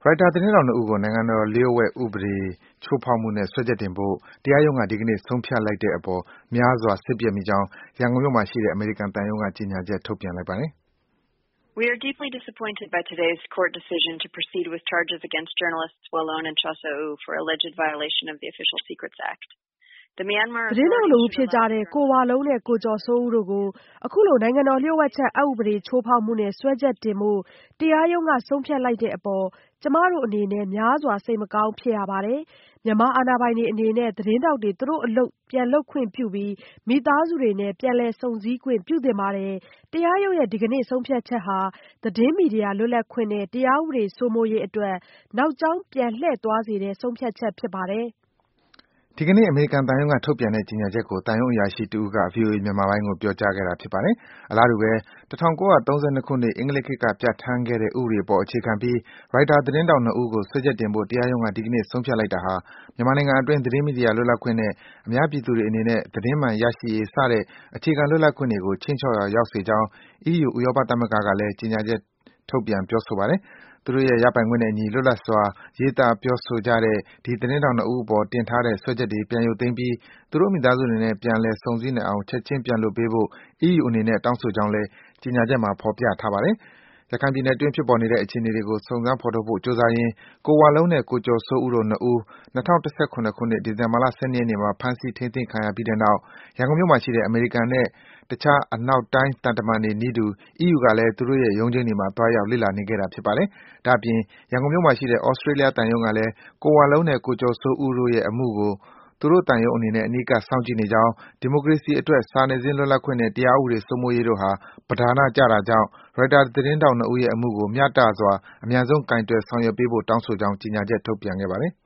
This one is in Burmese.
ရိုက်တာသတင်းထောက် ၂ ဦးကို နိုင်ငံတော်လျှို့ဝှက်ဥပဒေ ချိုးဖောက်မှုနဲ့ စွဲချက်တင်ဖို့ တရားရုံးက ဒီကနေ့ ဆုံးဖြတ်လိုက်တဲ့အပေါ် များစွာ စိတ်ပျက်မိကြောင်း ရန်ကုန်မြို့မှာရှိတဲ့ အမေရိကန်သံရုံးက ကြေညာချက် ထုတ်ပြန်လိုက်ပါတယ်။ We are deeply disappointed by today's court decision to proceed with charges against journalists Wallone and Kyaw Soe-oo for alleged violation of the Official Secrets Act. သတင်းထောက် 2 ဦးဖြစ်ကြတဲ့ ကိုဝလုံးနဲ့ ကိုကျော်စိုးဦးတို့ကို အခုလို နိုင်ငံတော်လျှို့ဝှက်ချက် အက်ဥပဒေ ချိုးဖောက်မှုနဲ့ စွဲချက်တင်ဖို့ တရားရုံးက ဆုံးဖြတ်လိုက်တဲ့အပေါ် ကျမတို့အနေနဲ့ များစွာ စိတ်မကောင်းဖြစ်ရပါတယ်။ မြန်မာအာဏာပိုင်တွေအနေနဲ့ သတင်းထောက်တွေ သူတို့အလုပ်ပြန်လုပ်ခွင့်ပြုပြီး မိသားစုတွေနဲ့ ပြန်လည်စုံစည်းခွင့်ပြုသင့်ပါတယ်။ တရားရုံးရဲ့ ဒီကနေ့ ဆုံးဖြတ်ချက်ဟာ သတင်းမီဒီယာလွတ်လပ်ခွင့်နဲ့ တရားဥပဒေစိုးမိုးရေးအတွက် နောက်ကြောင်းပြန်လှည့်သွားစေတဲ့ ဆုံးဖြတ်ချက်ဖြစ်ပါတယ်။” ဒီကနေ့ အမေရိကန်သံရုံးက ထုတ်ပြန်တဲ့ ကြေညာချက်ကို သံရုံးအရာရှိတဦးက ဗွီအိုအေမြန်မာပိုင်းကို ပြောကြားခဲ့တာဖြစ်ပါတယ်။ အလားတူပဲ ၁၉၃၂ ခုနှစ် အင်္ဂလိပ်ခေတ်က ပြဌာန်းခဲ့တဲ့ ဥပဒေအပေါ် အခြေခံပြီး ရိုက်တာသတင်းထောက် ၂ ဦးကို စွဲချက်တင်ဖို့ တရားရုံးက ဒီကနေ့ ဆုံးဖြတ်လိုက်တာဟာ မြန်မာနိုင်ငံအတွင်း သတင်းမီဒီယာလွတ်လပ်ခွင့်နဲ့ အများပြည်သူတွေအနေနဲ့ သတင်းမှန်ရရှိရေး စတဲ့ အခြေခံလွတ်လပ်ခွင့်တွေကို ခြိမ်းခြောက်ရာ ရောက်စေကြောင်း အီးယူ ဥရောပသမဂ္ဂကလည်း ကြေညာချက် ထုတ်ပြန် ပြောဆိုပါတယ်။ သူတို့ရဲ့ ရပိုင်ခွင့်နဲ့အညီ လွတ်လပ်စွာ ရေးသားပြောဆိုကြတဲ့ ဒီ သတင်းထောက် ၂ ဦးအပေါ် တင်ထားတဲ့ စွဲချက်တွေ ပြန်ရုပ်သိမ်းပြီး သူတို့မိသားစုတွေနဲ့ ပြန်လည် စုံစည်းနိုင်အောင် ချက်ခြင်း ပြန်လွှတ်ပေးဖို့ အီးယူအနေနဲ့ တောင်းဆိုကြောင်းလည်း ကြေညာချက်မှာ ဖော်ပြထားပါတယ်။ ရခိုင်ပြည်နယ်အတွင်း ဖြစ်ပေါ်နေတဲ့ အခြေအနေတွေကို စုံစမ်း ဖော်ထုတ်ဖို့ ကြိုးစားရင်း ကိုဝလုံးနဲ့ ကိုကျော်စိုးဦးတို့ ၂ ဦး ၂၀၁၇ ခုနှစ်၊ ဒီဇင်ဘာလ ၁၂ ရက်နေ့မှာ ဖမ်းဆီး ထိန်းသိမ်းခံရပြီးတဲ့နောက် ရန်ကုန်မြို့မှာရှိတဲ့ အမေရိကန်နဲ့ တခြား အနောက်တိုင်း သံတမန်တွေနည်းတူ အီးယူကလည်း သူတို့ရဲ့ ရုံးချိန်းတွေမှာ သွားရောက် လေ့လာနေခဲ့တာ ဖြစ်ပါတယ်။ ဒါ့အပြင် ရန်ကုန်မြို့မှာရှိတဲ့ Australia သံရုံးကလည်း ကိုဝလုံးနဲ့ ကိုကျော်စိုးဦးတို့ရဲ့ အမှုကို သူတို့သံရုံးအနေနဲ့ အနီးကပ် စောင့်ကြည့်နေကြောင်း၊ ဒီမိုကရေစီအတွက် စာနယ်ဇင်းလွတ်လပ်ခွင့်နဲ့ တရားဥပဒေစိုးမိုးရေးတို့ဟာ ပဓာနကျတာကြောင့် ရိုက်တာသတင်းထောက် ၂ ဦးရဲ့ အမှုကို မျှတစွာ အမြန်ဆုံး ကိုင်တွယ် ဆောင်ရွက်ပေးဖို့ တောင်းဆိုကြောင်း ကြေညာချက် ထုတ်ပြန်ခဲ့ပါတယ်။